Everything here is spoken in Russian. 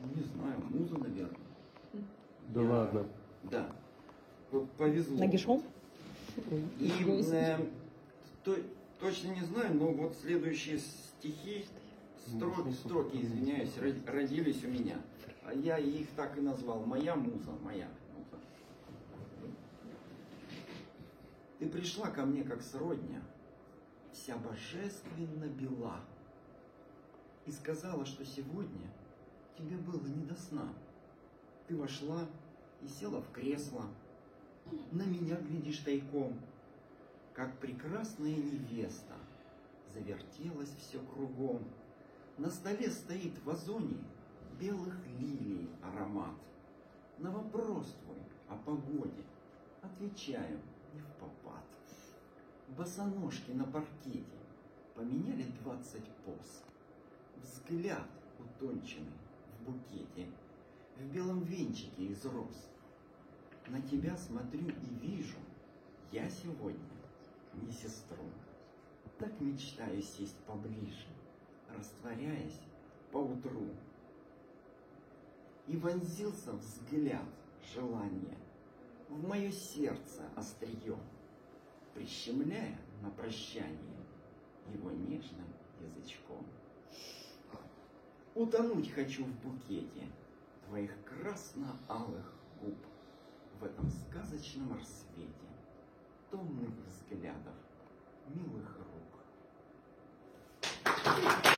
Не знаю, муза, наверное. Да ладно. Да. Повезло. Нагишом? И точно не знаю, но вот следующие стихи, строки, извиняюсь, родились у меня. А я их так и назвал. Моя муза, моя муза. Ты пришла ко мне как сродня, вся божественно бела, и сказала, что сегодня тебе было не до сна. Ты вошла и села в кресло, на меня глядишь тайком, как прекрасная невеста. Завертелось все кругом. На столе стоит в вазоне белых лилий аромат. На вопрос твой о погоде отвечаю не впопад. Босоножки на паркете поменяли 20 поз. Взгляд утонченный в букете, в белом венчике из роз. На тебя смотрю и вижу, я сегодня не сестру. Так мечтаю сесть поближе, растворяясь поутру. И вонзился взгляд желания в мое сердце острием, прищемляя на прощание его нежным язычком. Утонуть хочу в букете твоих красно-алых губ, в этом сказочном рассвете томных взглядов, милых рук.